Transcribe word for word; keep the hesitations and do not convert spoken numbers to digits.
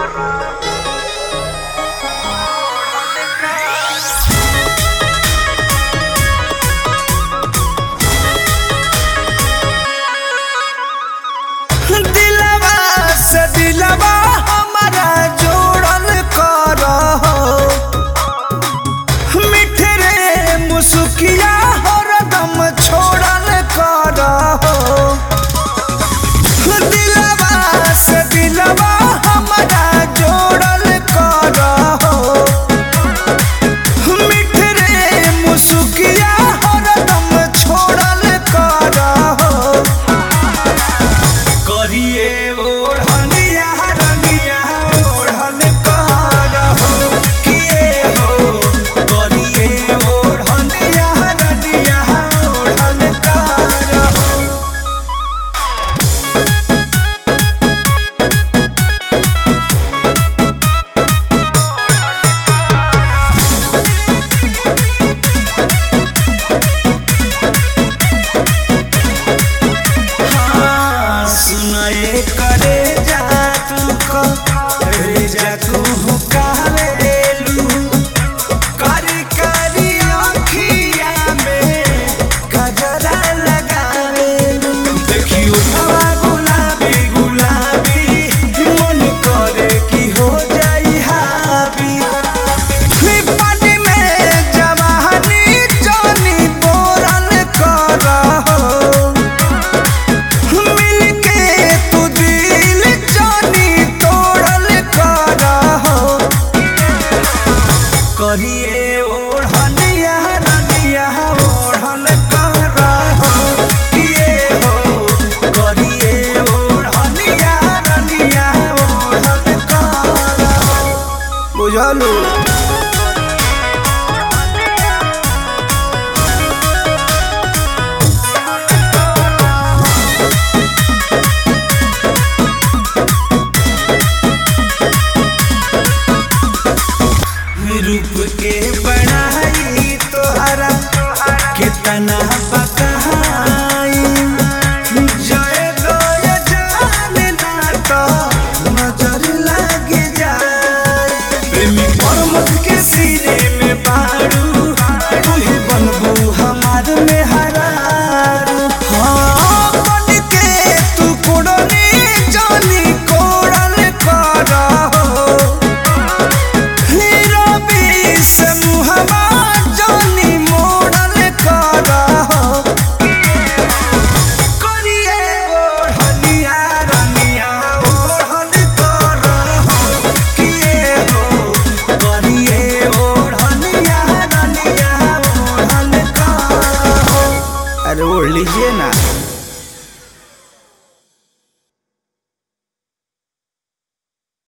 करिए ओढ़निया रनिया ओढ़न करहो किए हो करिए ओढ़निया रनिया ओढ़न करहो बुझलू। रूप के बढ़ाई तोहरा कितना बताई जय गय जान ना तो नजर लग जाए प्रेमी परमत के सीने में बारू तू ही बनबू हमार में हरारू। हाँ बन के तू कोड़नी जानी कोड़ल करहो ओढ़ लीजिए ना।